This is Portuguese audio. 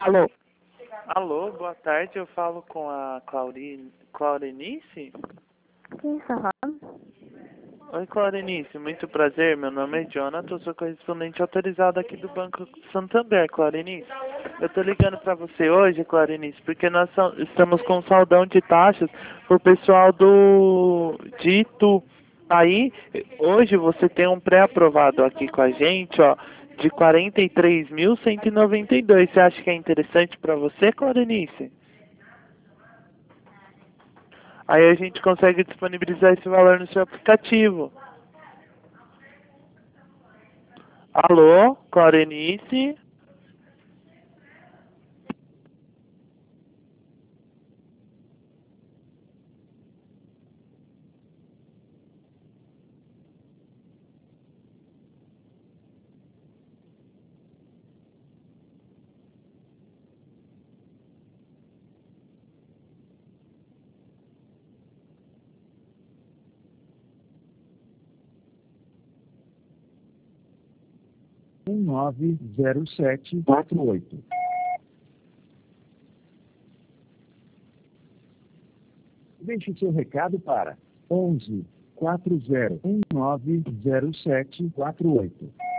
Alô? Alô, boa tarde, eu falo com a Claurenice? Quem está falando? Oi, Claurenice, muito prazer, meu nome é Jonathan, eu sou correspondente autorizado aqui do Banco Santander, Claurenice. Eu tô ligando pra você hoje, Claurenice, porque nós estamos com saldão de taxas pro pessoal de Itu. Aí, hoje você tem um pré-aprovado aqui com a gente, ó, de 43.192. Você acha que é interessante pra você, Claurenice? Aí a gente consegue disponibilizar esse valor no seu aplicativo. Alô, Claurenice? Um 90748. Deixe seu recado para 11 40 190748.